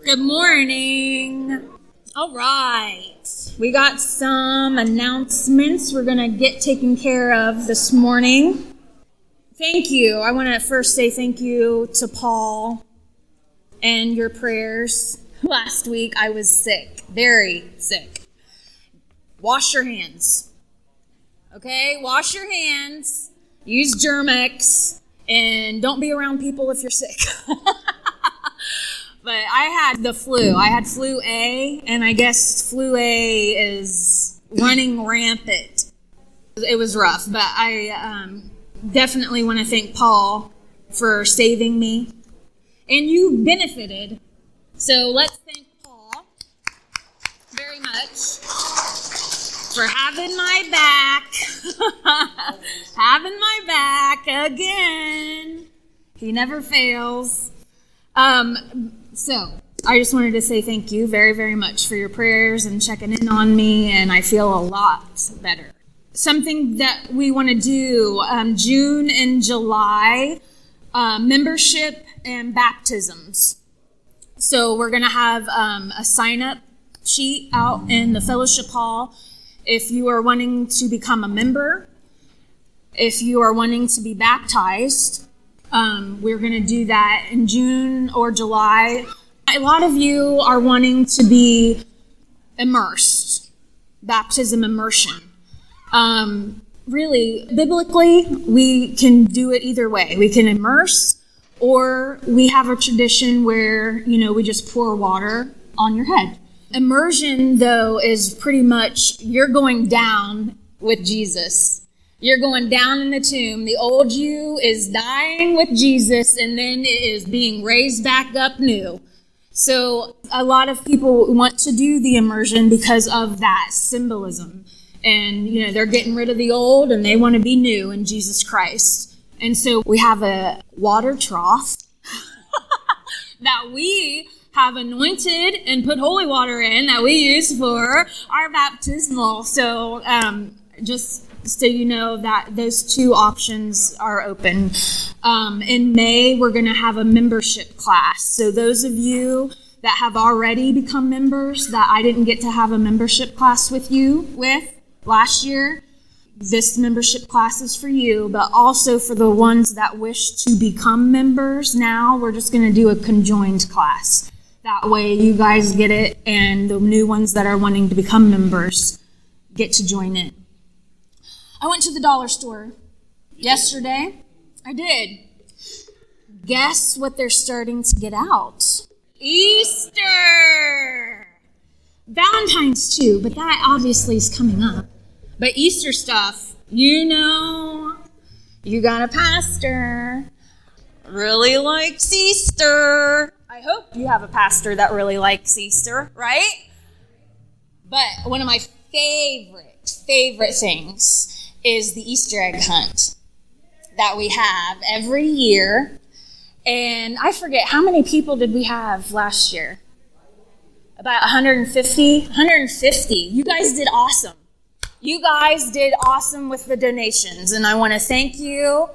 Good morning. All right. We got some announcements we're going to get taken care of this morning. Thank you. I want to first say thank you to Paul and your prayers. Last week I was sick, very sick. Wash your hands. Okay? Wash your hands. Use Germ-X. And don't be around people if you're sick. But I had the flu. I had flu A, and I guess flu A is running rampant. It was rough, but I definitely want to thank Paul for saving me. And you benefited. So let's thank Paul very much for having my back. Having my back again. He never fails. So I just wanted to say thank you very, very much for your prayers and checking in on me, and I feel a lot better. Something that we want to do, June and July, membership and baptisms. So we're going to have a sign-up sheet out in the fellowship hall. If you are wanting to become a member, if you are wanting to be baptized, we're going to do that in June or July. A lot of you are wanting to be immersed, baptism immersion. Really, biblically, we can do it either way. We can immerse, or we have a tradition where, we just pour water on your head. Immersion, though, is pretty much you're going down with Jesus. You're going down in the tomb. The old you is dying with Jesus, and then it is being raised back up new. So a lot of people want to do the immersion because of that symbolism. And, they're getting rid of the old, and they want to be new in Jesus Christ. And so we have a water trough that we have anointed and put holy water in that we use for our baptismal. So just so you know that those two options are open. In May, we're going to have a membership class. So those of you that have already become members that I didn't get to have a membership class with last year, this membership class is for you, but also for the ones that wish to become members now, we're just going to do a conjoined class. That way you guys get it, and the new ones that are wanting to become members get to join in. I went to the dollar store yesterday. I did. Guess what they're starting to get out? Easter! Valentine's too, but that obviously is coming up. But Easter stuff, you got a pastor really likes Easter. I hope you have a pastor that really likes Easter, right? But one of my favorite things is the Easter egg hunt that we have every year. And I forget, how many people did we have last year? About 150? 150. You guys did awesome. You guys did awesome with the donations, and I want to thank you.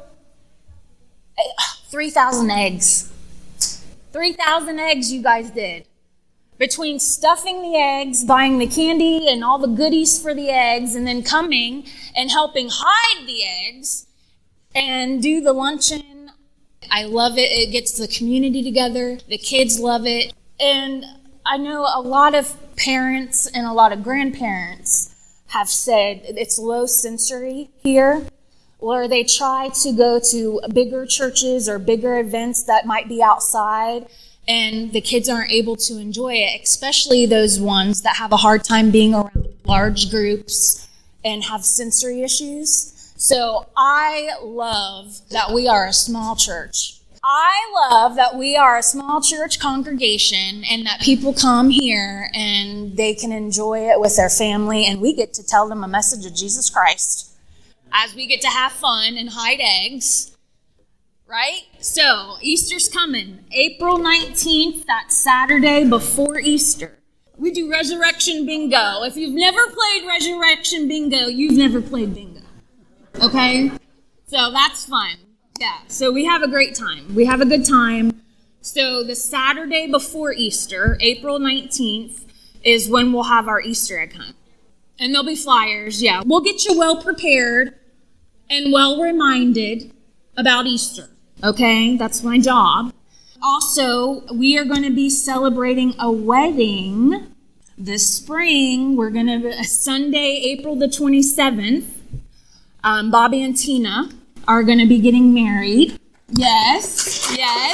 3,000 eggs. 3,000 eggs you guys did. Between stuffing the eggs, buying the candy and all the goodies for the eggs, and then coming and helping hide the eggs and do the luncheon. I love it. It gets the community together. The kids love it. And I know a lot of parents and a lot of grandparents have said it's low sensory here, or they try to go to bigger churches or bigger events that might be outside, and the kids aren't able to enjoy it, especially those ones that have a hard time being around large groups and have sensory issues. So I love that we are a small church. I love that we are a small church congregation and that people come here and they can enjoy it with their family, and we get to tell them a message of Jesus Christ as we get to have fun and hide eggs, right? So Easter's coming. April 19th, that's Saturday before Easter. We do Resurrection Bingo. If you've never played Resurrection Bingo, you've never played bingo. Okay? So that's fun. Yeah, so we have a great time. We have a good time. So the Saturday before Easter, April 19th, is when we'll have our Easter egg hunt. And there'll be flyers, yeah. We'll get you well prepared and well reminded about Easter, okay? That's my job. Also, we are going to be celebrating a wedding this spring. We're going to, Sunday, April the 27th, Bobby and Tina are going to be getting married. Yes.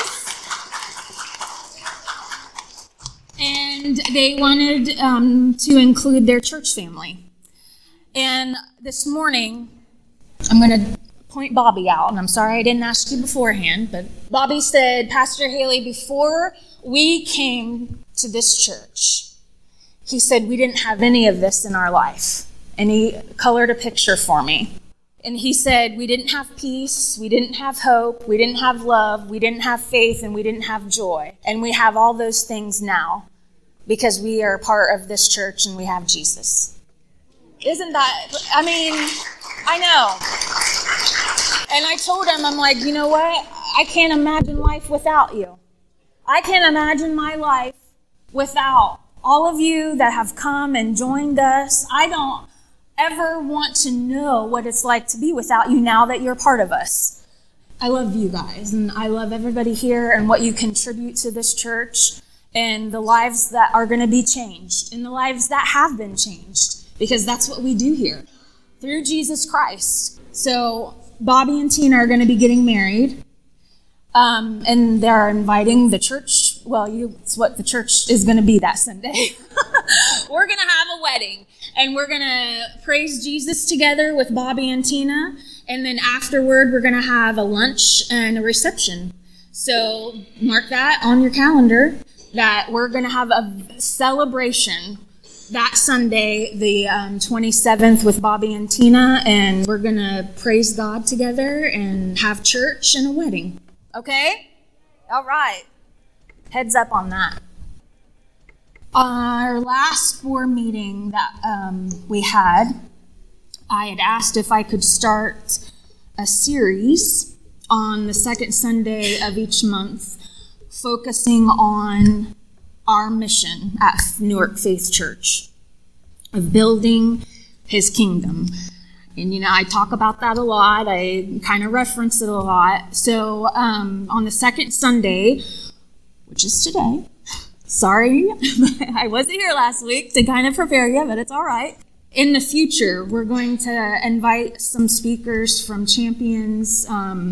And they wanted to include their church family. And this morning, I'm going to point Bobby out, and I'm sorry I didn't ask you beforehand, but Bobby said, Pastor Haley, before we came to this church, he said we didn't have any of this in our life. And he colored a picture for me. And he said we didn't have peace, we didn't have hope, we didn't have love, we didn't have faith, and we didn't have joy. And we have all those things now because we are part of this church and we have Jesus. Isn't that, I know. And I told him, I'm like, you know what? I can't imagine life without you. I can't imagine my life without all of you that have come and joined us. I don't ever want to know what it's like to be without you now that you're part of us. I love you guys, and I love everybody here and what you contribute to this church and the lives that are going to be changed and the lives that have been changed, because that's what we do here through Jesus Christ. So Bobby and Tina are going to be getting married, and they're inviting the church. Well, it's what the church is going to be that Sunday. We're going to have a wedding, and we're going to praise Jesus together with Bobby and Tina, and then afterward, we're going to have a lunch and a reception. So mark that on your calendar, that we're going to have a celebration that Sunday, the 27th, with Bobby and Tina, and we're going to praise God together and have church and a wedding. Okay? All right. Heads up on that. Our last board meeting that we had, I had asked if I could start a series on the second Sunday of each month, focusing on our mission at Newark Faith Church of building His kingdom. And, I talk about that a lot. I kind of reference it a lot. So on the second Sunday, which is today, sorry, I wasn't here last week to kind of prepare you, but it's all right. In the future, we're going to invite some speakers from Champions,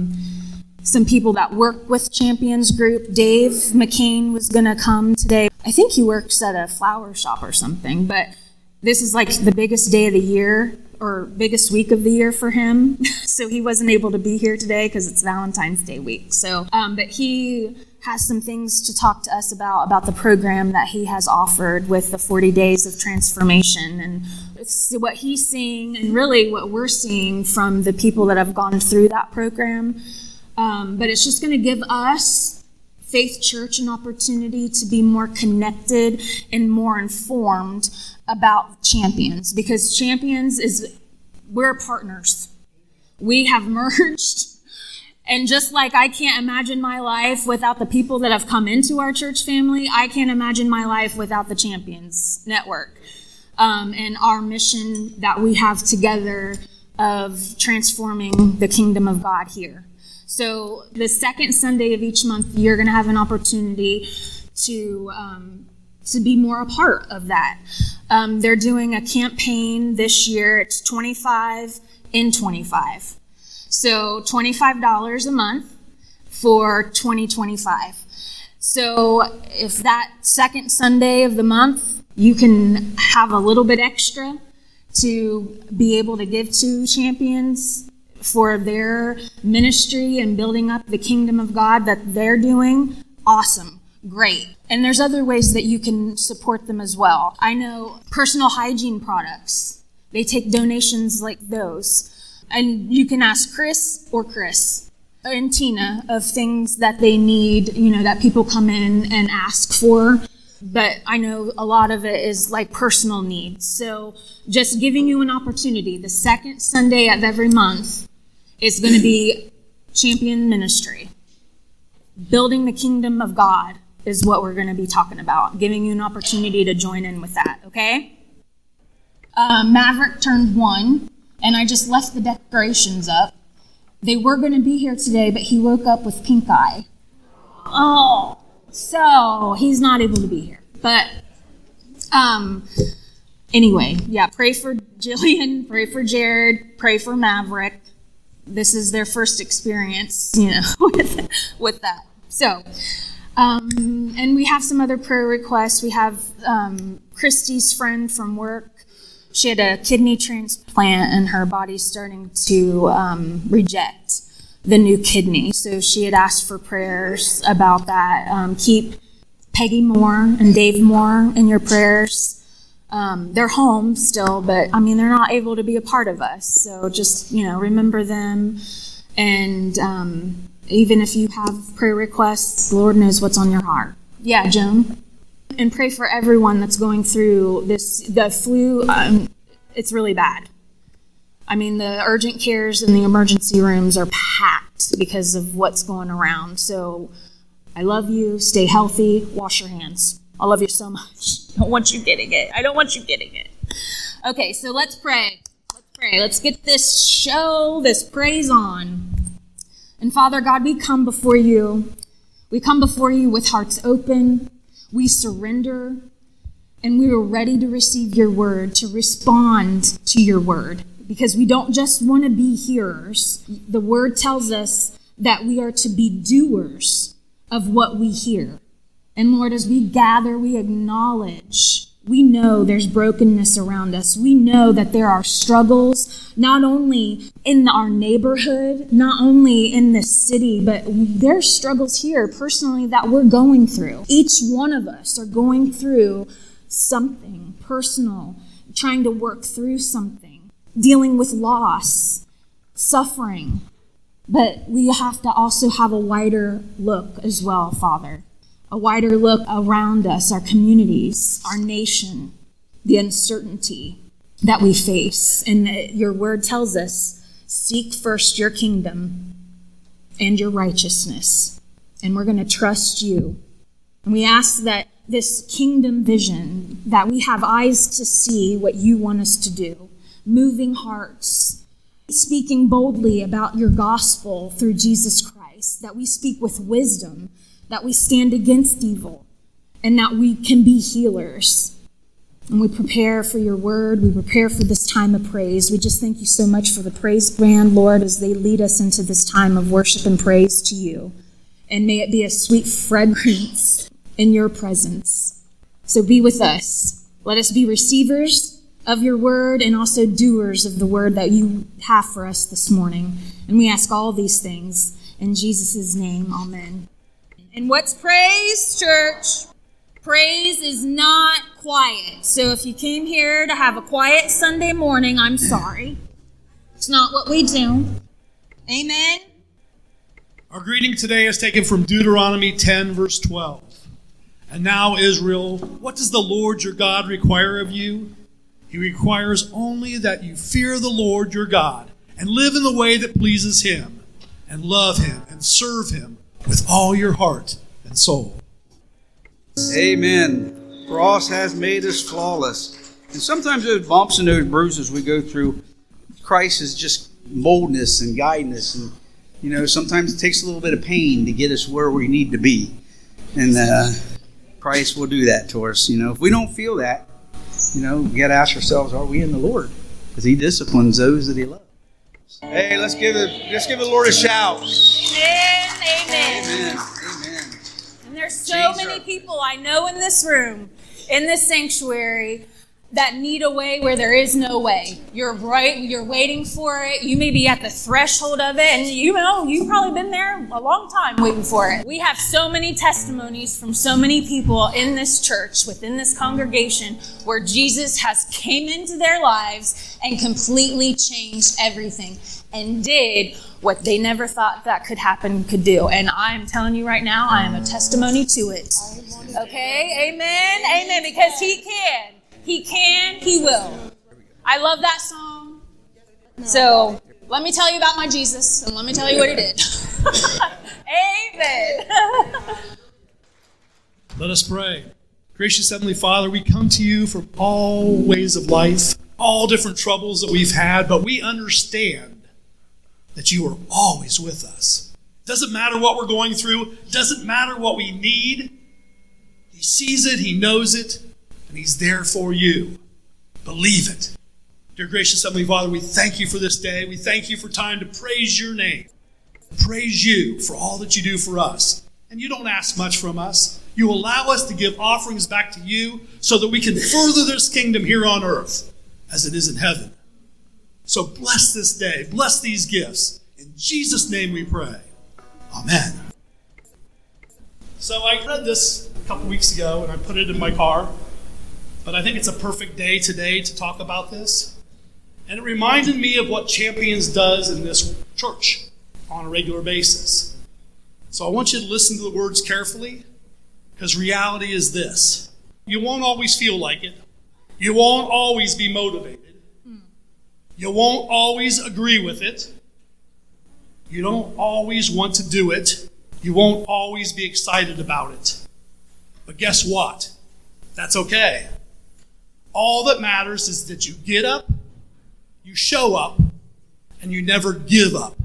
some people that work with Champions Group. Dave McCain was going to come today. I think he works at a flower shop or something, but this is like the biggest day of the year or biggest week of the year for him. So he wasn't able to be here today because it's Valentine's Day week. So, but he has some things to talk to us about the program that he has offered with the 40 Days of Transformation, and it's what he's seeing and really what we're seeing from the people that have gone through that program. But it's just going to give us, Faith Church, an opportunity to be more connected and more informed about Champions, because Champions we're partners. We have merged. And just like I can't imagine my life without the people that have come into our church family, I can't imagine my life without the Champions Network and our mission that we have together of transforming the kingdom of God here. So the second Sunday of each month, you're going to have an opportunity to be more a part of that. They're doing a campaign this year. It's 25 in 25. So $25 a month for 2025. So if that second Sunday of the month, you can have a little bit extra to be able to give to Champions for their ministry and building up the kingdom of God that they're doing, awesome, great. And there's other ways that you can support them as well. I know personal hygiene products, they take donations like those. And you can ask Chris and Tina of things that they need, that people come in and ask for. But I know a lot of it is like personal needs. So just giving you an opportunity, the second Sunday of every month is going to be Champion Ministry. Building the kingdom of God is what we're going to be talking about, giving you an opportunity to join in with that, okay? Maverick turned 1, and I just left the decorations up. They were going to be here today, but he woke up with pink eye. Oh, so he's not able to be here. But anyway, yeah, pray for Jillian, pray for Jared, pray for Maverick. This is their first experience, with that. So, and we have some other prayer requests. We have Christy's friend from work. She had a kidney transplant, and her body's starting to reject the new kidney. So she had asked for prayers about that. Keep Peggy Moore and Dave Moore in your prayers. They're home still, but they're not able to be a part of us. So just, remember them. And even if you have prayer requests, the Lord knows what's on your heart. Yeah, Joan? And pray for everyone that's going through the flu. It's really bad. The urgent cares and the emergency rooms are packed because of what's going around. So I love you. Stay healthy. Wash your hands. I love you so much. I don't want you getting it. Okay, so let's pray. Let's get this praise on. And Father God, we come before you. We come before you with hearts open. We surrender, and we are ready to receive your word, to respond to your word, because we don't just want to be hearers. The word tells us that we are to be doers of what we hear. And Lord, as we gather, we acknowledge, we know there's brokenness around us. We know that there are struggles, not only in our neighborhood, not only in this city, but there's struggles here personally that we're going through. Each one of us are going through something personal, trying to work through something, dealing with loss, suffering. But we have to also have a wider look as well, Father. A wider look around us, our communities, our nation, the uncertainty that we face. And your word tells us, seek first your kingdom and your righteousness. And we're going to trust you. And we ask that this kingdom vision, that we have eyes to see what you want us to do, moving hearts, speaking boldly about your gospel through Jesus Christ, that we speak with wisdom, that we stand against evil, and that we can be healers. And we prepare for your word. We prepare for this time of praise. We just thank you so much for the praise band, Lord, as they lead us into this time of worship and praise to you. And may it be a sweet fragrance in your presence. So be with us. Let us be receivers of your word and also doers of the word that you have for us this morning. And we ask all these things in Jesus' name. Amen. And what's praise, church? Praise is not quiet. So if you came here to have a quiet Sunday morning, I'm sorry. It's not what we do. Amen? Our greeting today is taken from Deuteronomy 10, verse 12. And now, Israel, what does the Lord your God require of you? He requires only that you fear the Lord your God and live in the way that pleases him and love him and serve him with all your heart and soul. Amen. Cross has made us flawless. And sometimes those bumps and those bruises we go through, Christ is just molding us and guiding us. And, sometimes it takes a little bit of pain to get us where we need to be. And Christ will do that to us. If we don't feel that, we got to ask ourselves, are we in the Lord? Because he disciplines those that he loves. Hey, let's give the Lord a shout. Amen. Amen. And there's so many people I know in this room, in this sanctuary, that need a way where there is no way. You're waiting for it. You may be at the threshold of it, and you've probably been there a long time waiting for it. We have so many testimonies from so many people in this church, within this congregation, where Jesus has came into their lives and completely changed everything and did what they never thought that could happen could do. And I'm telling you right now, I am a testimony to it. Okay? Amen? Amen. Because he can. He can, he will. I love that song. So let me tell you about my Jesus, and let me tell you what he did. Amen. Let us pray. Gracious Heavenly Father, we come to you from all ways of life, all different troubles that we've had, but we understand that you are always with us. Doesn't matter what we're going through, doesn't matter what we need. He sees it, he knows it, and he's there for you. Believe it. Dear gracious Heavenly Father, we thank you for this day. We thank you for time to praise your name. Praise you for all that you do for us. And you don't ask much from us. You allow us to give offerings back to you so that we can further this kingdom here on earth as it is in heaven. So bless this day. Bless these gifts. In Jesus' name we pray. Amen. So I read this a couple weeks ago and I put it in my car. But I think it's a perfect day today to talk about this. And it reminded me of what Champions does in this church on a regular basis. So I want you to listen to the words carefully, because reality is this. You won't always feel like it. You won't always be motivated. You won't always agree with it. You don't always want to do it. You won't always be excited about it. But guess what? That's okay. All that matters is that you get up, you show up, and you never give up.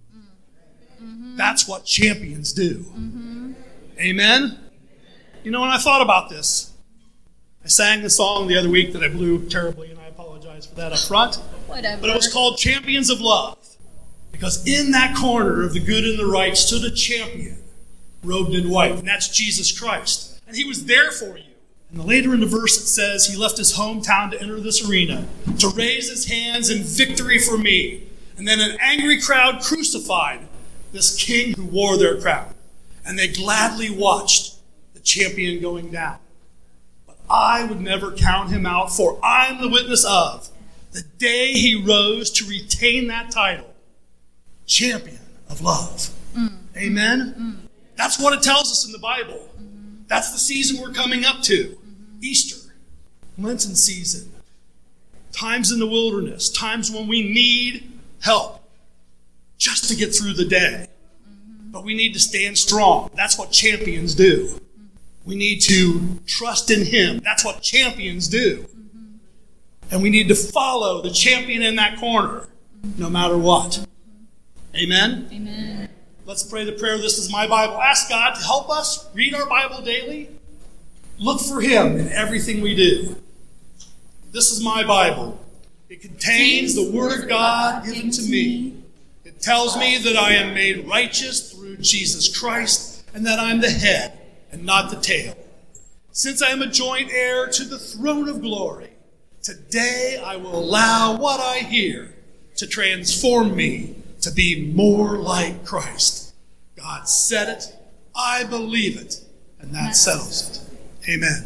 That's what champions do. Amen? You know, when I thought about this, I sang the song the other week that I blew terribly, and I apologize for that up front. Whatever. But it was called Champions of Love. Because in that corner of the good and the right stood a champion, robed in white, and that's Jesus Christ. And he was there for you. And later in the verse it says he left his hometown to enter this arena, to raise his hands in victory for me. And then an angry crowd crucified this king who wore their crown. And they gladly watched the champion going down. But I would never count him out, for I'm the witness of the day he rose to retain that title, champion of love. Amen? That's what it tells us in the Bible. That's the season we're coming up to. Easter, Lenten season, times in the wilderness, times when we need help just to get through the day. But we need to stand strong. That's what champions do. We need to trust in him. That's what champions do. And we need to follow the champion in that corner, no matter what. Amen? Amen. Let's pray the prayer. This is my Bible. Ask God to help us read our Bible daily. Look for him in everything we do. This is my Bible. It contains the Word of God given to me. It tells me that I am made righteous through Jesus Christ and that I'm the head and not the tail. Since I am a joint heir to the throne of glory, today I will allow what I hear to transform me to be more like Christ. God said it, I believe it, and that settles it. Amen.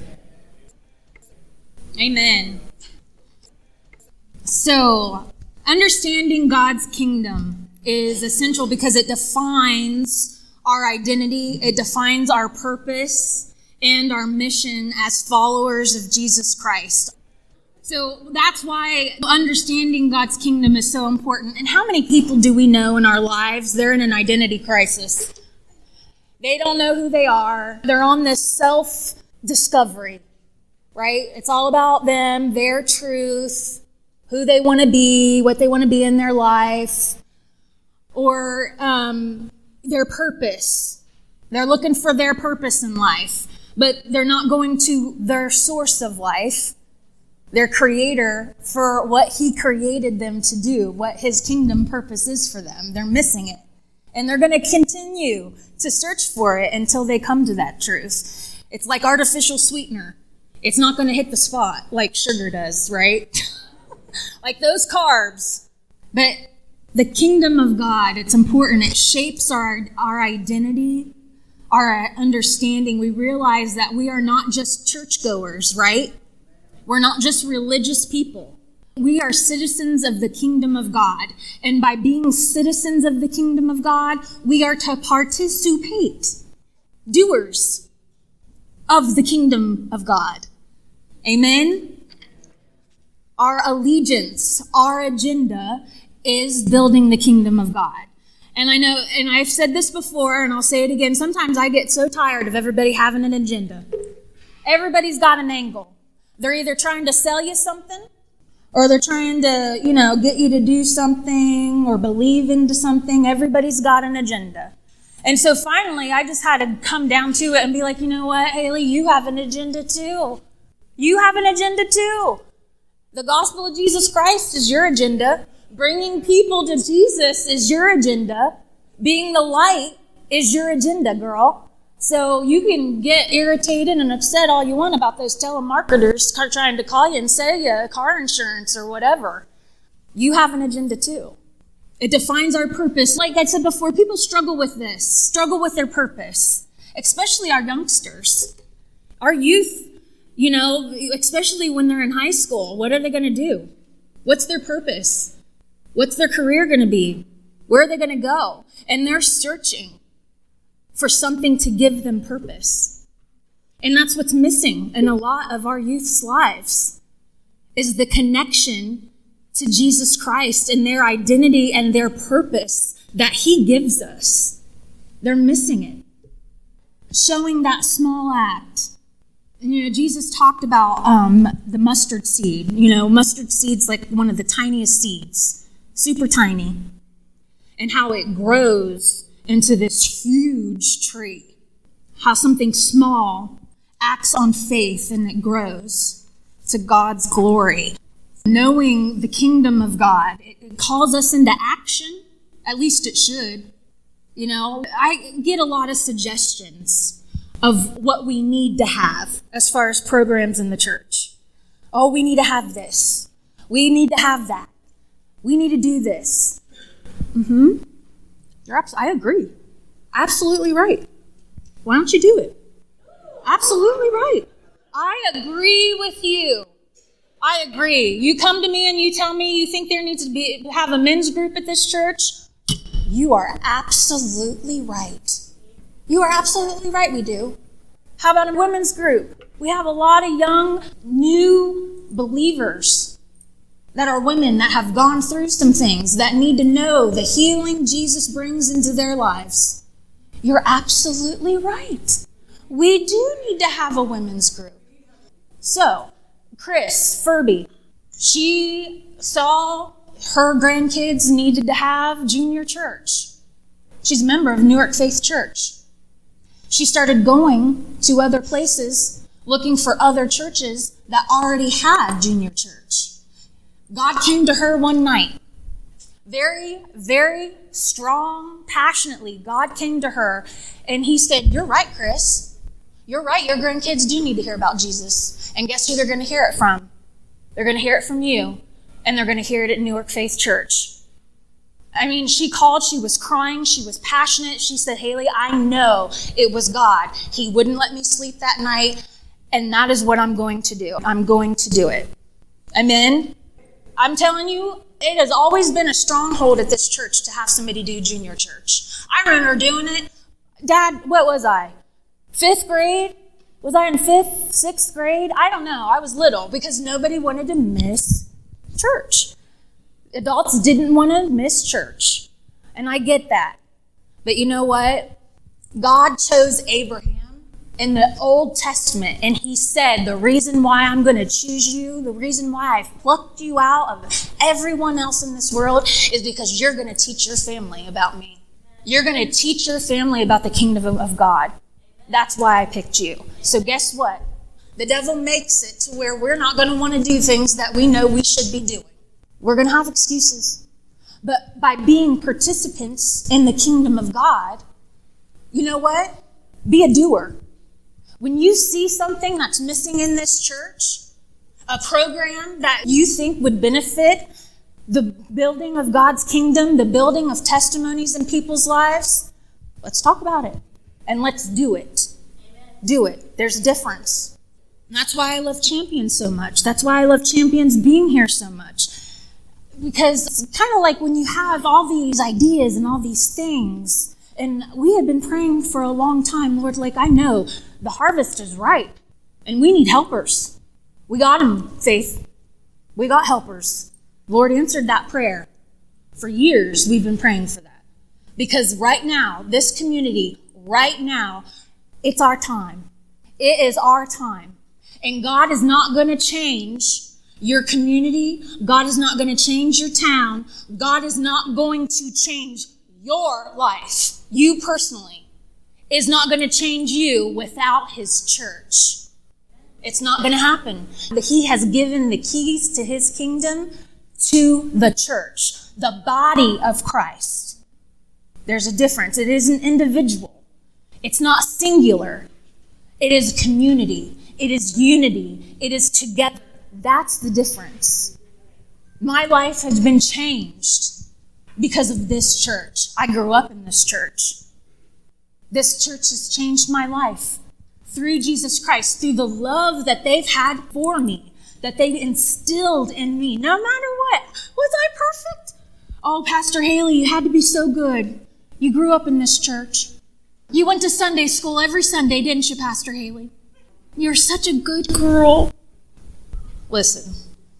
Amen. So, understanding God's kingdom is essential because it defines our identity, it defines our purpose and our mission as followers of Jesus Christ. So that's why understanding God's kingdom is so important. And how many people do we know in our lives, they're in an identity crisis? They don't know who they are. They're on this self-discovery, right? It's all about them, their truth, who they want to be, what they want to be in their life, or their purpose. They're looking for their purpose in life, but they're not going to their source of life, their creator, for what he created them to do, what his kingdom purpose is for them. They're missing it. And they're going to continue to search for it until they come to that truth. It's like artificial sweetener. It's not going to hit the spot like sugar does, right? Like those carbs. But the kingdom of God, it's important. It shapes our identity, our understanding. We realize that we are not just churchgoers, right? We're not just religious people. We are citizens of the kingdom of God. And by being citizens of the kingdom of God, we are to participate, doers of the kingdom of God. Amen? Our allegiance, our agenda is building the kingdom of God. And I know, and I've said this before, and I'll say it again, sometimes I get so tired of everybody having an agenda. Everybody's got an angle. They're either trying to sell you something, or they're trying to, get you to do something or believe into something. Everybody's got an agenda. And so finally, I just had to come down to it and be like, you know what, Haley, you have an agenda too. You have an agenda too. The gospel of Jesus Christ is your agenda. Bringing people to Jesus is your agenda. Being the light is your agenda, girl. So you can get irritated and upset all you want about those telemarketers trying to call you and sell you car insurance or whatever. You have an agenda too. It defines our purpose. Like I said before, people struggle with this, struggle with their purpose, especially our youngsters. Our youth, especially when they're in high school, what are they going to do? What's their purpose? What's their career going to be? Where are they going to go? And they're searching for something to give them purpose. And that's what's missing in a lot of our youth's lives, is the connection to Jesus Christ and their identity and their purpose that he gives us. They're missing it. Showing that small act. And, Jesus talked about the mustard seed. Mustard seed's like one of the tiniest seeds. Super tiny, and how it grows into this huge tree. How something small acts on faith and it grows to God's glory. Knowing the kingdom of God, it calls us into action. At least it should. I get a lot of suggestions of what we need to have as far as programs in the church. Oh, we need to have this. We need to have that. We need to do this. I agree. Absolutely right. Why don't you do it? Absolutely right. I agree with you. I agree. You come to me and you tell me you think there needs to have a men's group at this church. You are absolutely right. You are absolutely right, we do. How about a women's group? We have a lot of young, new believers that are women that have gone through some things that need to know the healing Jesus brings into their lives. You're absolutely right. We do need to have a women's group. So, Chris Furby, she saw her grandkids needed to have junior church. She's a member of Newark Faith Church. She started going to other places, looking for other churches that already had junior church. God came to her one night. Very, very strong, passionately, God came to her and he said, "You're right, Chris. You're right. Your grandkids do need to hear about Jesus. And guess who they're going to hear it from? They're going to hear it from you. And they're going to hear it at Newark Faith Church." I mean, she called, she was crying, she was passionate. She said, "Haley, I know it was God. He wouldn't let me sleep that night. And that is what I'm going to do. I'm going to do it." Amen. I'm telling you, it has always been a stronghold at this church to have somebody do junior church. I remember doing it. Dad, what was I? 5th grade? Was I in 5th, 6th grade? I don't know. I was little because nobody wanted to miss church. Adults didn't want to miss church. And I get that. But you know what? God chose Abraham in the Old Testament, and he said, the reason why I'm going to choose you, the reason why I've plucked you out of everyone else in this world is because you're going to teach your family about me. You're going to teach your family about the kingdom of God. That's why I picked you. So guess what? The devil makes it to where we're not going to want to do things that we know we should be doing. We're going to have excuses. But by being participants in the kingdom of God, you know what? Be a doer. When you see something that's missing in this church, a program that you think would benefit the building of God's kingdom, the building of testimonies in people's lives, let's talk about it. And let's do it. Do it. There's a difference. And that's why I love Champions so much. That's why I love Champions being here so much. Because it's kind of like when you have all these ideas and all these things, and we had been praying for a long time, Lord, like, I know the harvest is ripe, and we need helpers. We got them, Faith. We got helpers. Lord answered that prayer. For years, we've been praying for that. Because right now, this community, right now, it's our time. It is our time. And God is not going to change your community. God is not going to change your town. God is not going to change your life. You personally is not going to change you without his church. It's not going to happen. But he has given the keys to his kingdom to the church, the body of Christ. There's a difference. It isn't individual. It's not singular. It is community. It is unity. It is together. That's the difference. My life has been changed because of this church. I grew up in this church. This church has changed my life through Jesus Christ, through the love that they've had for me, that they've instilled in me, no matter what. Was I perfect? Oh, Pastor Haley, you had to be so good. You grew up in this church. You went to Sunday school every Sunday, didn't you, Pastor Haley? You're such a good girl. Listen,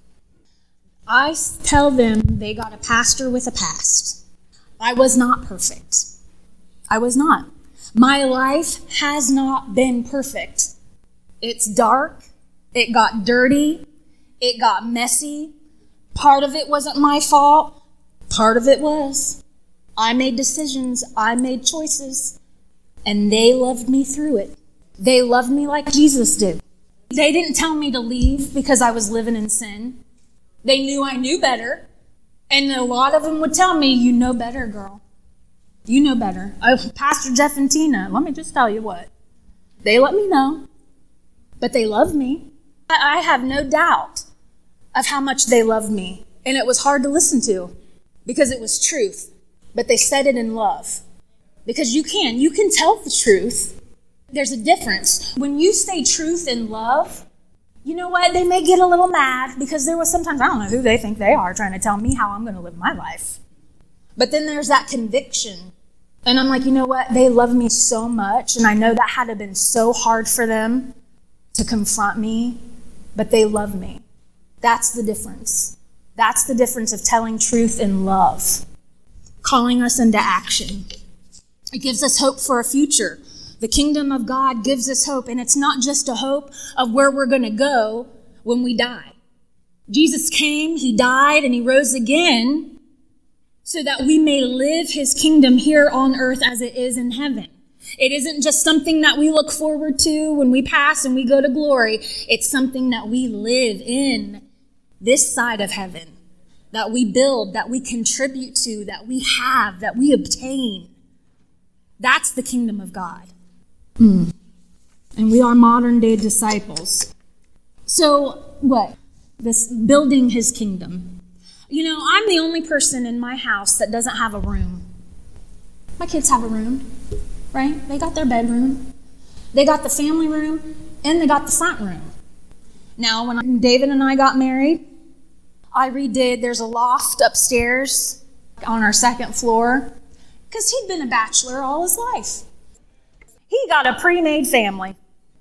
I tell them they got a pastor with a past. I was not perfect. I was not. My life has not been perfect. It's dark. It got dirty. It got messy. Part of it wasn't my fault. Part of it was. I made decisions. I made choices. And they loved me through it. They loved me like Jesus did. They didn't tell me to leave because I was living in sin. They knew I knew better. And a lot of them would tell me, you know better, girl. You know better. Pastor Jeff and Tina, let me just tell you what. They let me know. But they love me. I have no doubt of how much they love me. And it was hard to listen to because it was truth. But they said it in love. Because you can tell the truth. There's a difference. When you say truth in love, you know what? They may get a little mad because there was sometimes, I don't know who they think they are trying to tell me how I'm going to live my life. But then there's that conviction. And I'm like, you know what? They love me so much. And I know that had to have been so hard for them to confront me. But they love me. That's the difference. That's the difference of telling truth in love. Calling us into action. It gives us hope for a future. The kingdom of God gives us hope, and it's not just a hope of where we're going to go when we die. Jesus came, he died, and he rose again so that we may live his kingdom here on earth as it is in heaven. It isn't just something that we look forward to when we pass and we go to glory. It's something that we live in this side of heaven, that we build, that we contribute to, that we have, that we obtain. That's the kingdom of God. And we are modern day disciples. So what? This building his kingdom. You know, I'm the only person in my house that doesn't have a room. My kids have a room, right? They got their bedroom. They got the family room, and they got the front room. Now, when David and I got married, I redid, there's a loft upstairs on our second floor, because he'd been a bachelor all his life. He got a pre-made family.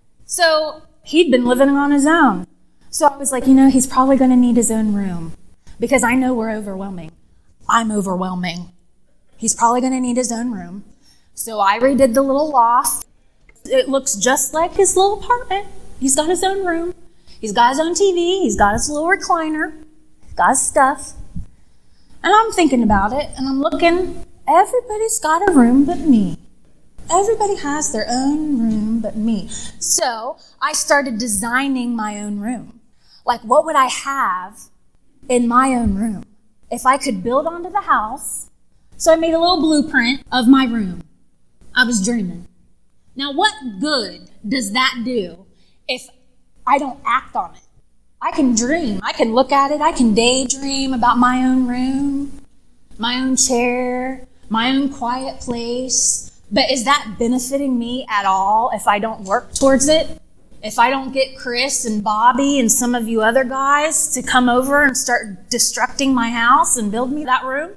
So he'd been living on his own. So I was like, you know, he's probably going to need his own room because I know we're overwhelming. I'm overwhelming. He's probably going to need his own room. So I redid the little loft. It looks just like his little apartment. He's got his own room. He's got his own TV. He's got his little recliner. He's got his stuff. And I'm thinking about it, and I'm looking. Everybody's got a room but me. Everybody has their own room but me. So I started designing my own room. Like, what would I have in my own room if I could build onto the house? So I made a little blueprint of my room. I was dreaming. Now, what good does that do if I don't act on it? I can dream. I can look at it. I can daydream about my own room, my own chair, my own quiet place. But is that benefiting me at all if I don't work towards it? If I don't get Chris and Bobby and some of you other guys to come over and start destructing my house and build me that room?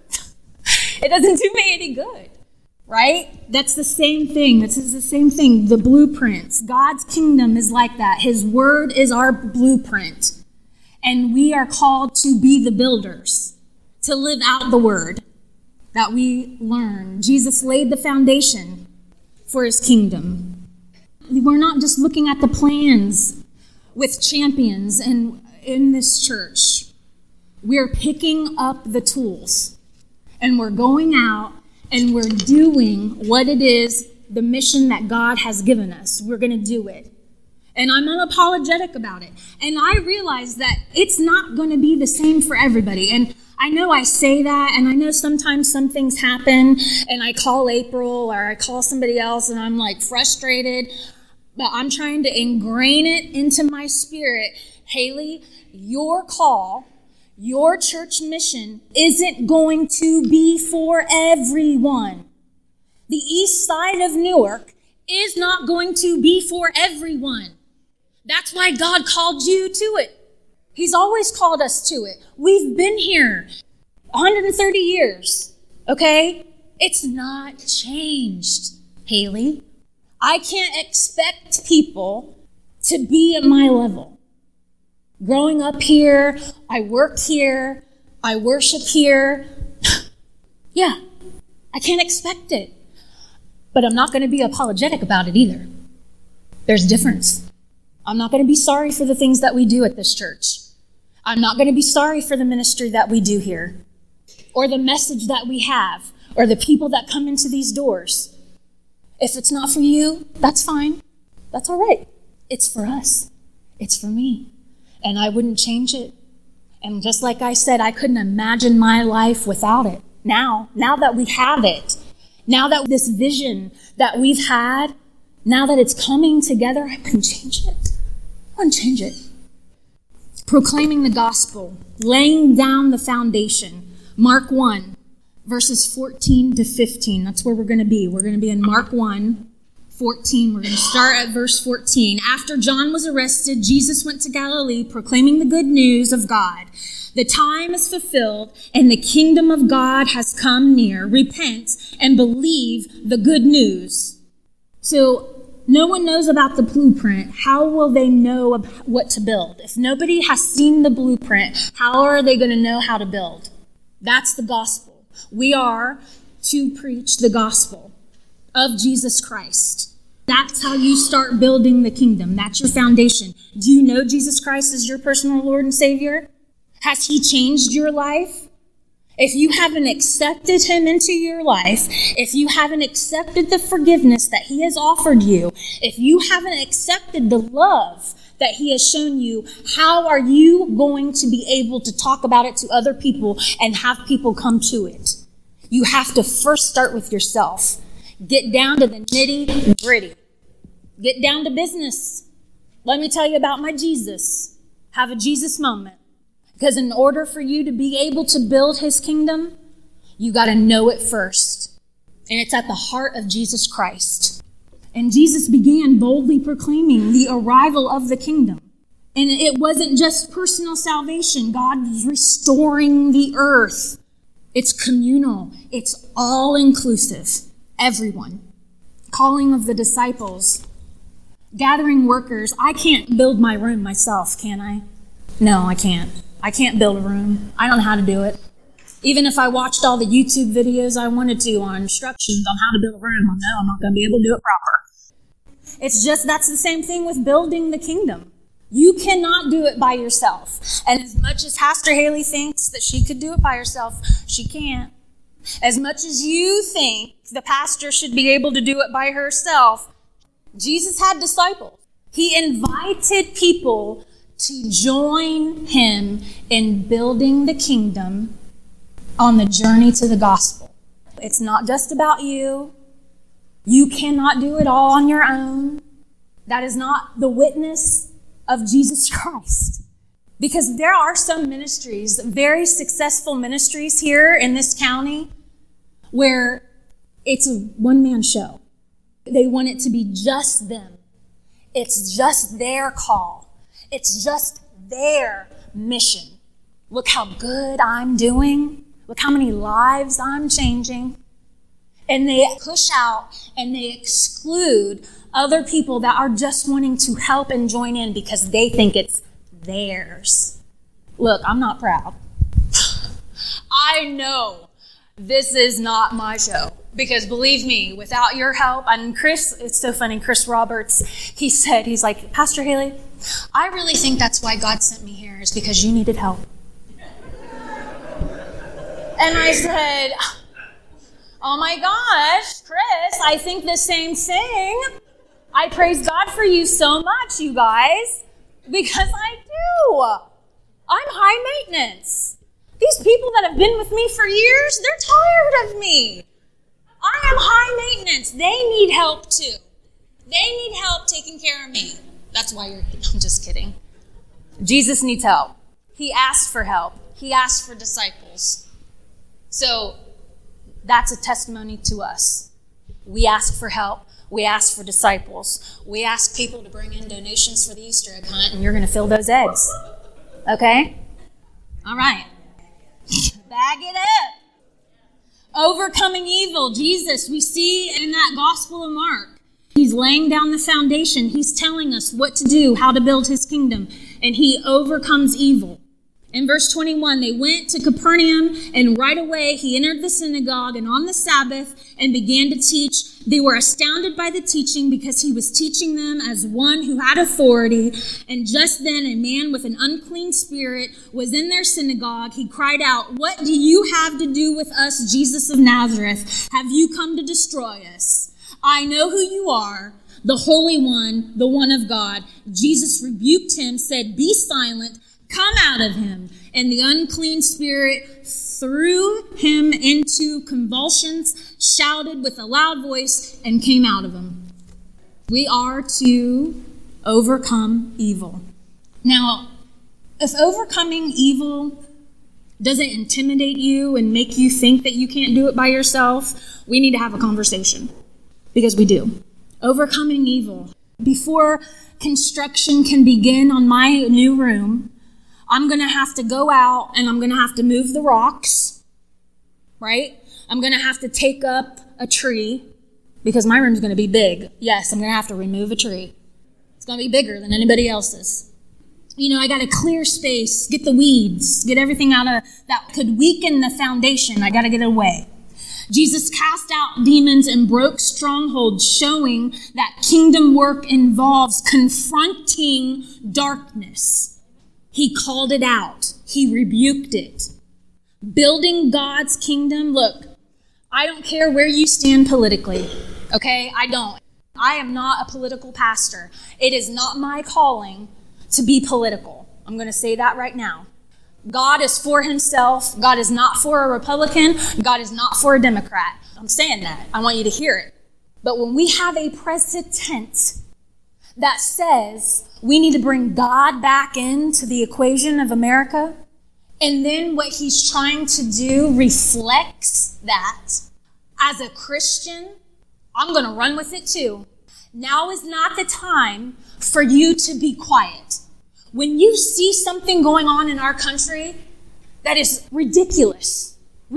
It doesn't do me any good, right? That's the same thing. This is the same thing. The blueprints. God's kingdom is like that. His word is our blueprint. And we are called to be the builders, to live out the word. that we learn. Jesus laid the foundation for his kingdom. We're not just looking at the plans with champions and in this church. We're picking up the tools and we're going out and we're doing what it is, the mission that God has given us. We're going to do it. And I'm unapologetic about it. And I realize that it's not going to be the same for everybody. And I know I say that, and I know sometimes some things happen, and I call April or I call somebody else, and I'm like frustrated. But I'm trying to ingrain it into my spirit. Haley, your call, your church mission isn't going to be for everyone. The east side of Newark is not going to be for everyone. That's why God called you to it. He's always called us to it. We've been here 130 years, okay? It's not changed, Haley. I can't expect people to be at my level. Growing up here, I worked here, I worship here. Yeah, I can't expect it. But I'm not going to be apologetic about it either. There's a difference. I'm not going to be sorry for the things that we do at this church. I'm not going to be sorry for the ministry that we do here, or the message that we have, or the people that come into these doors. If it's not for you, that's fine. That's all right. It's for us. It's for me. And I wouldn't change it. And just like I said, I couldn't imagine my life without it. Now that we have it, now that this vision that we've had, now that it's coming together, I wouldn't change it. I wouldn't change it. Proclaiming the gospel, laying down the foundation. Mark 1, verses 14 to 15. That's where we're going to be. We're going to be in Mark 1, 14. We're going to start at verse 14. After John was arrested, Jesus went to Galilee proclaiming the good news of God. The time is fulfilled and the kingdom of God has come near. Repent and believe the good news. So no one knows about the blueprint. How will they know what to build? If nobody has seen the blueprint, how are they going to know how to build? That's the gospel. We are to preach the gospel of Jesus Christ. That's how you start building the kingdom. That's your foundation. Do you know Jesus Christ as your personal Lord and Savior? Has he changed your life? If you haven't accepted him into your life, if you haven't accepted the forgiveness that he has offered you, if you haven't accepted the love that he has shown you, how are you going to be able to talk about it to other people and have people come to it? You have to first start with yourself. Get down to the nitty gritty. Get down to business. Let me tell you about my Jesus. Have a Jesus moment. Because in order for you to be able to build his kingdom, you got to know it first. And it's at the heart of Jesus Christ. And Jesus began boldly proclaiming the arrival of the kingdom. And it wasn't just personal salvation. God was restoring the earth. It's communal. It's all-inclusive. Everyone. Calling of the disciples. Gathering workers. I can't build my room myself, can I? No, I can't. I can't build a room. I don't know how to do it. Even if I watched all the YouTube videos I wanted to on instructions on how to build a room, I know I'm not going to be able to do it proper. It's just, that's the same thing with building the kingdom. You cannot do it by yourself. And as much as Pastor Haley thinks that she could do it by herself, she can't. As much as you think the pastor should be able to do it by herself, Jesus had disciples. He invited people to join him in building the kingdom on the journey to the gospel. It's not just about you. You cannot do it all on your own. That is not the witness of Jesus Christ. Because there are some ministries, very successful ministries here in this county, where it's a one-man show. They want it to be just them. It's just their call. It's just their mission. Look how good I'm doing. Look how many lives I'm changing. And they push out and they exclude other people that are just wanting to help and join in because they think it's theirs. Look, I'm not proud. I know this is not my show. Because believe me, without your help, and Chris, it's so funny, Chris Roberts, he's like, Pastor Haley, I really think that's why God sent me here, is because you needed help. And I said, oh my gosh, Chris, I think the same thing. I praise God for you so much, you guys, because I do. I'm high maintenance. These people that have been with me for years, they're tired of me. I am high maintenance. They need help too. They need help taking care of me. That's why I'm just kidding. Jesus needs help. He asked for help. He asked for disciples. So that's a testimony to us. We ask for help. We ask for disciples. We ask people to bring in donations for the Easter egg hunt, and you're going to fill those eggs. Okay? All right. Bag it up. Overcoming evil. Jesus, we see in that Gospel of Mark, he's laying down the foundation. He's telling us what to do, how to build his kingdom, and he overcomes evil. In verse 21, they went to Capernaum, and right away he entered the synagogue and on the Sabbath and began to teach. They were astounded by the teaching because he was teaching them as one who had authority. And just then a man with an unclean spirit was in their synagogue. He cried out, "What do you have to do with us, Jesus of Nazareth? Have you come to destroy us? I know who you are, the Holy One, the one of God." Jesus rebuked him, said, "Be silent. Come out of him." And the unclean spirit threw him into convulsions, shouted with a loud voice, and came out of him. We are to overcome evil. Now, if overcoming evil doesn't intimidate you and make you think that you can't do it by yourself, we need to have a conversation. Because we do. Overcoming evil. Before construction can begin on my new room, I'm going to have to go out and I'm going to have to move the rocks, right? I'm going to have to take up a tree because my room's going to be big. Yes, I'm going to have to remove a tree. It's going to be bigger than anybody else's. You know, I got to clear space, get the weeds, get everything out of that could weaken the foundation. I got to get it away. Jesus cast out demons and broke strongholds, showing that kingdom work involves confronting darkness. He called it out. He rebuked it. Building God's kingdom. Look, I don't care where you stand politically, okay? I don't. I am not a political pastor. It is not my calling to be political. I'm going to say that right now. God is for himself. God is not for a Republican. God is not for a Democrat. I'm saying that. I want you to hear it. But when we have a president that says we need to bring God back into the equation of America, and then what he's trying to do reflects that, as a Christian, I'm going to run with it too. Now is not the time for you to be quiet. When you see something going on in our country that is ridiculous,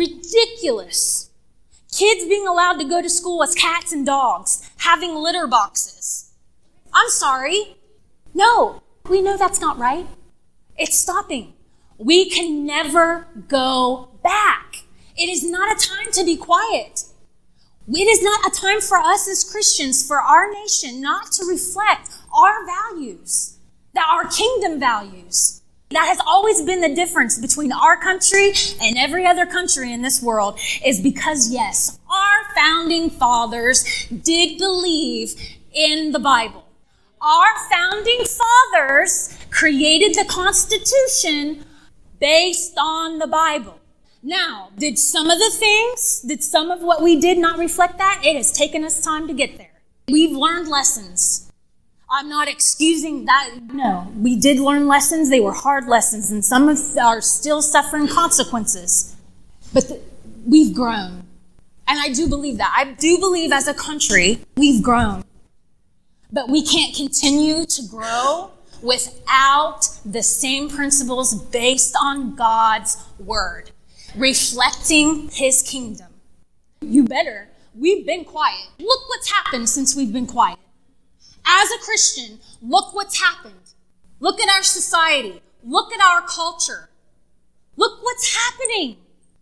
kids being allowed to go to school as cats and dogs, having litter boxes. I'm sorry. No, we know that's not right. It's stopping. We can never go back. It is not a time to be quiet. It is not a time for us as Christians, for our nation, not to reflect our values, that our kingdom values. That has always been the difference between our country and every other country in this world, is because, yes, our founding fathers did believe in the Bible. Our founding fathers created the Constitution based on the Bible. Now, did some of what we did not reflect that? It has taken us time to get there. We've learned lessons. I'm not excusing that. No, we did learn lessons. They were hard lessons, and some of us are still suffering consequences. But we've grown. And I do believe that. I do believe as a country, we've grown. But we can't continue to grow without the same principles based on God's word, reflecting his kingdom. You better. We've been quiet. Look what's happened since we've been quiet. As a Christian, look what's happened. Look at our society. Look at our culture. Look what's happening.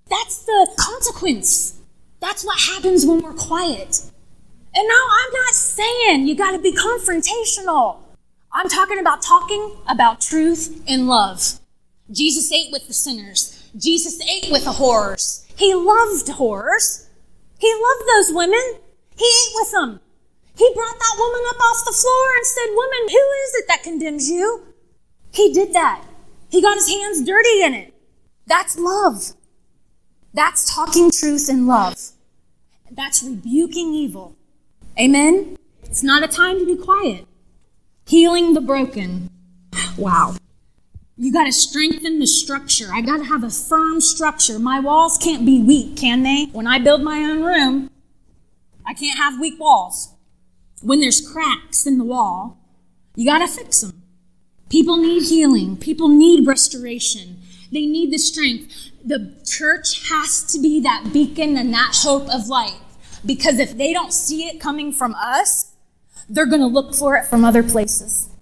That's the consequence. That's what happens when we're quiet. And no, I'm not saying you got to be confrontational. I'm talking about truth and love. Jesus ate with the sinners. Jesus ate with the whorers. He loved whorers. He loved those women. He ate with them. He brought that woman up off the floor and said, "Woman, who is it that condemns you?" He did that. He got his hands dirty in it. That's love. That's talking truth in love. That's rebuking evil. Amen? It's not a time to be quiet. Healing the broken. Wow. You got to strengthen the structure. I got to have a firm structure. My walls can't be weak, can they? When I build my own room, I can't have weak walls. When there's cracks in the wall, you got to fix them. People need healing. People need restoration. They need the strength. The church has to be that beacon and that hope of light. Because if they don't see it coming from us, they're going to look for it from other places.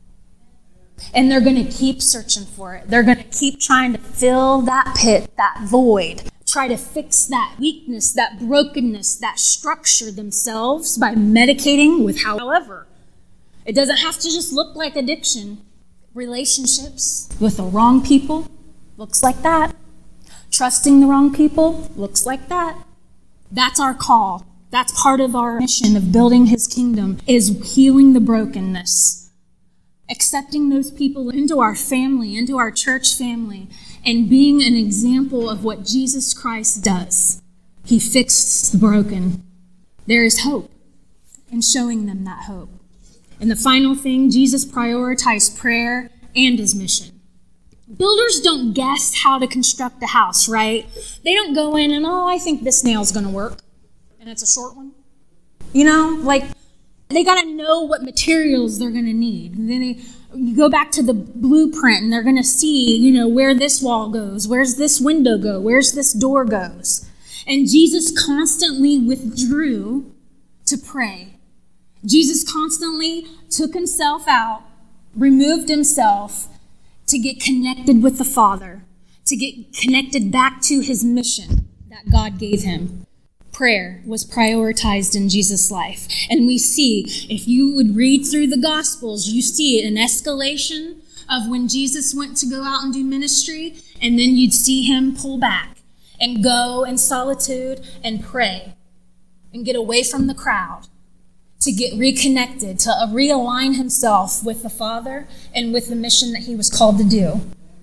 And they're going to keep searching for it. They're going to keep trying to fill that pit, that void. Try to fix that weakness, that brokenness, that structure themselves by medicating with however. It doesn't have to just look like addiction. Relationships with the wrong people looks like that. Trusting the wrong people looks like that. That's our call. That's part of our mission of building his kingdom, is healing the brokenness. Accepting those people into our family, into our church family, and being an example of what Jesus Christ does. He fixed the broken. There is hope in showing them that hope. And the final thing, Jesus prioritized prayer and his mission. Builders don't guess how to construct a house, right? They don't go in and, I think this nail's going to work. And it's a short one. You know, like, they got to know what materials they're going to need. And then you go back to the blueprint and they're going to see, where this wall goes, where's this window go, where's this door goes. And Jesus constantly withdrew to pray. Jesus constantly took himself out, removed himself to get connected with the Father, to get connected back to his mission that God gave him. Prayer was prioritized in Jesus' life. And we see, if you would read through the Gospels, you see an escalation of when Jesus went to go out and do ministry, and then you'd see him pull back and go in solitude and pray and get away from the crowd to get reconnected, to realign himself with the Father and with the mission that he was called to do.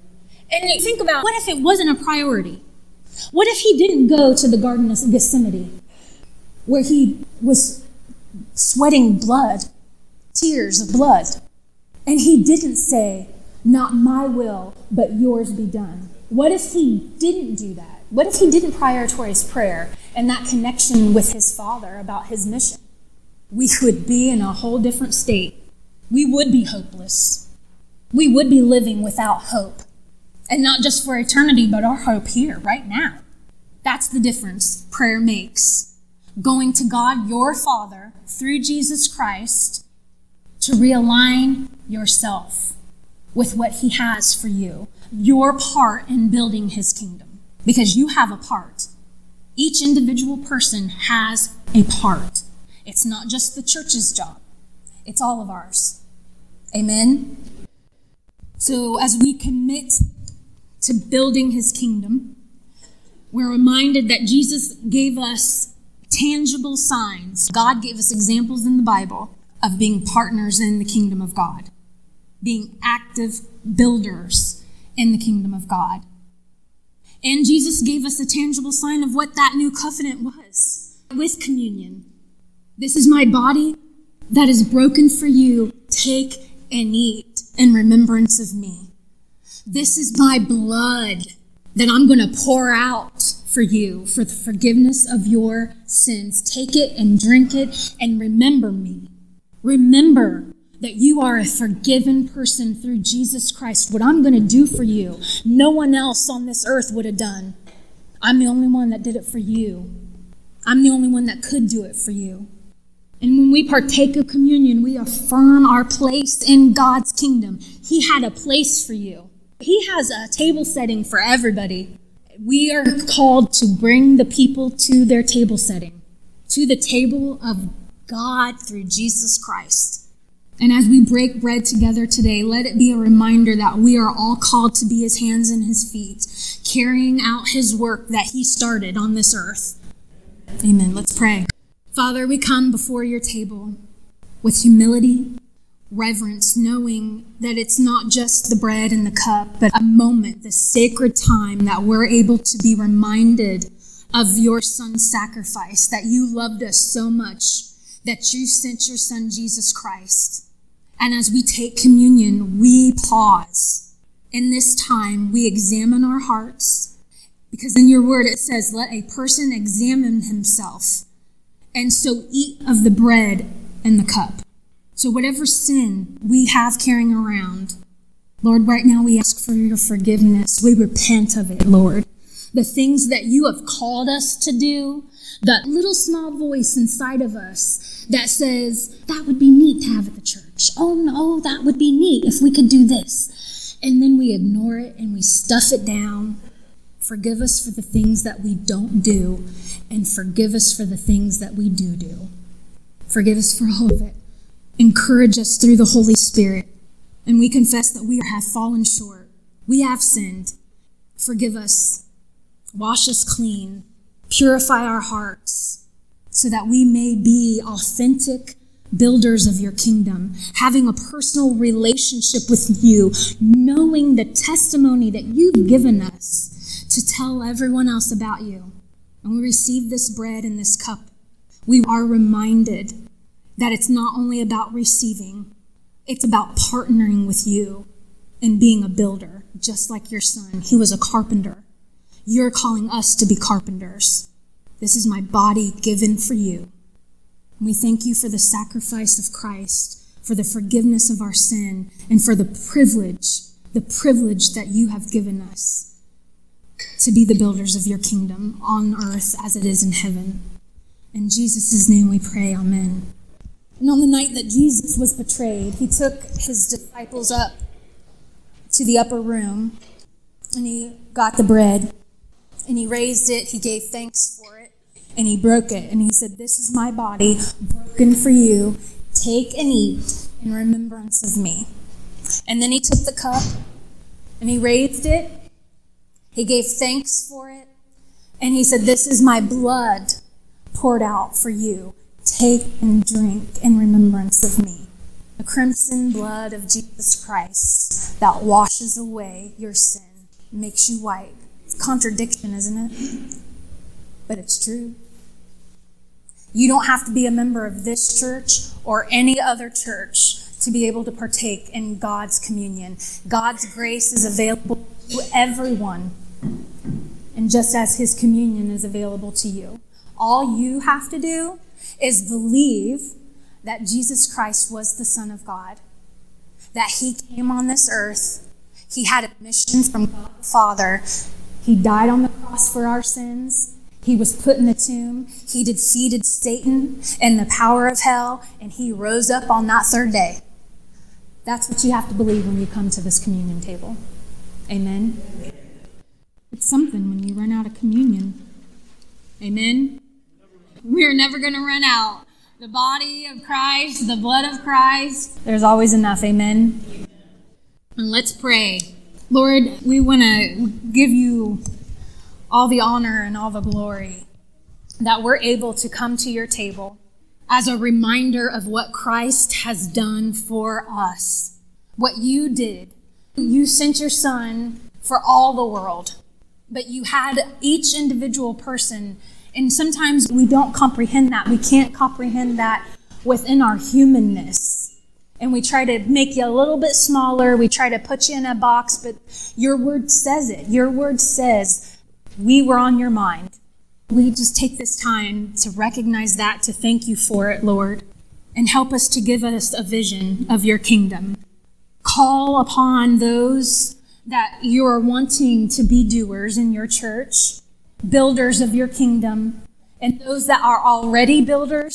And you think about, what if it wasn't a priority? What if he didn't go to the Garden of Gethsemane, where he was sweating blood, tears of blood, and he didn't say, "Not my will, but yours be done"? What if he didn't do that? What if he didn't prioritize prayer and that connection with his Father about his mission? We would be in a whole different state. We would be hopeless. We would be living without hope. And not just for eternity, but our hope here, right now. That's the difference prayer makes. Going to God, your Father, through Jesus Christ, to realign yourself with what he has for you. Your part in building his kingdom. Because you have a part. Each individual person has a part. It's not just the church's job. It's all of ours. Amen? So as we commit to building his kingdom, we're reminded that Jesus gave us tangible signs. God gave us examples in the Bible of being partners in the kingdom of God, being active builders in the kingdom of God. And Jesus gave us a tangible sign of what that new covenant was with communion. This is my body that is broken for you. Take and eat in remembrance of me. This is my blood that I'm going to pour out for you for the forgiveness of your sins. Take it and drink it and remember me. Remember that you are a forgiven person through Jesus Christ. What I'm going to do for you, no one else on this earth would have done. I'm the only one that did it for you. I'm the only one that could do it for you. And when we partake of communion, we affirm our place in God's kingdom. He had a place for you. He has a table setting for everybody. We are called to bring the people to their table setting, to the table of God through Jesus Christ. And as we break bread together today, let it be a reminder that we are all called to be his hands and his feet, carrying out his work that he started on this earth. Amen. Let's pray. Father, we come before your table with humility, reverence, knowing that it's not just the bread and the cup, but a moment, the sacred time that we're able to be reminded of your son's sacrifice, that you loved us so much that you sent your son, Jesus Christ. And as we take communion, we pause. In this time, we examine our hearts, because in your word it says, let a person examine himself, and so eat of the bread and the cup. So whatever sin we have carrying around, Lord, right now we ask for your forgiveness. We repent of it, Lord. The things that you have called us to do, that little small voice inside of us that says, that would be neat to have at the church. Oh no, that would be neat if we could do this. And then we ignore it and we stuff it down. Forgive us for the things that we don't do, and forgive us for the things that we do. Forgive us for all of it. Encourage us through the Holy Spirit. And we confess that we have fallen short. We have sinned. Forgive us. Wash us clean. Purify our hearts so that we may be authentic builders of your kingdom, having a personal relationship with you, knowing the testimony that you've given us to tell everyone else about you. When we receive this bread and this cup, we are reminded that it's not only about receiving, it's about partnering with you and being a builder, just like your son. He was a carpenter. You're calling us to be carpenters. This is my body given for you. We thank you for the sacrifice of Christ, for the forgiveness of our sin, and for the privilege that you have given us to be the builders of your kingdom on earth as it is in heaven. In Jesus' name we pray, amen. And on the night that Jesus was betrayed, he took his disciples up to the upper room, and he got the bread, and he raised it, he gave thanks for it, and he broke it, and he said, this is my body broken for you. Take and eat in remembrance of me. And then he took the cup, and he raised it, he gave thanks for it, and he said, this is my blood poured out for you. Take and drink in remembrance of me. The crimson blood of Jesus Christ that washes away your sin, makes you white. It's a contradiction, isn't it? But it's true. You don't have to be a member of this church or any other church to be able to partake in God's communion. God's grace is available to everyone, and just as his communion is available to you. All you have to do is believe that Jesus Christ was the Son of God, that he came on this earth, he had a mission from God the Father, he died on the cross for our sins, he was put in the tomb, he defeated Satan and the power of hell, and he rose up on that third day. That's what you have to believe when you come to this communion table. Amen? It's something when you run out of communion. Amen? We're never going to run out. The body of Christ, the blood of Christ, there's always enough. Amen? And let's pray. Lord, we want to give you all the honor and all the glory that we're able to come to your table as a reminder of what Christ has done for us. What you did. You sent your son for all the world, but you had each individual person. And sometimes we don't comprehend that. We can't comprehend that within our humanness. And we try to make you a little bit smaller. We try to put you in a box, but your word says it. Your word says we were on your mind. We just take this time to recognize that, to thank you for it, Lord, and help us to give us a vision of your kingdom. Call upon those that you are wanting to be doers in your church, builders of your kingdom, and those that are already builders,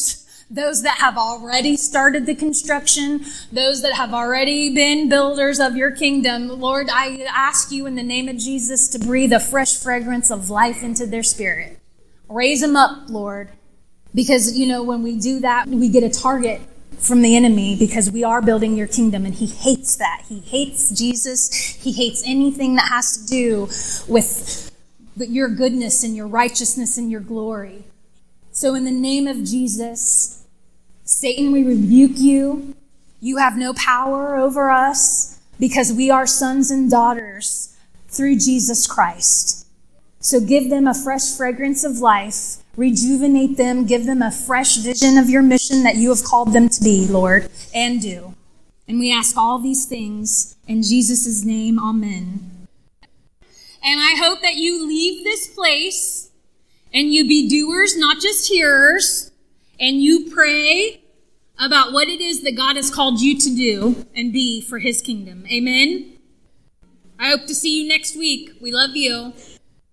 those that have already started the construction, those that have already been builders of your kingdom. Lord, I ask you in the name of Jesus to breathe a fresh fragrance of life into their spirit. Raise them up, Lord, because, when we do that, we get a target from the enemy because we are building your kingdom, and he hates that. He hates Jesus. He hates anything that has to do with your goodness and your righteousness and your glory. So in the name of Jesus, Satan, we rebuke you. You have no power over us because we are sons and daughters through Jesus Christ. So give them a fresh fragrance of life, rejuvenate them, give them a fresh vision of your mission that you have called them to be, Lord, and do. And we ask all these things in Jesus' name, amen. And I hope that you leave this place and you be doers, not just hearers, and you pray about what it is that God has called you to do and be for his kingdom. Amen. I hope to see you next week. We love you.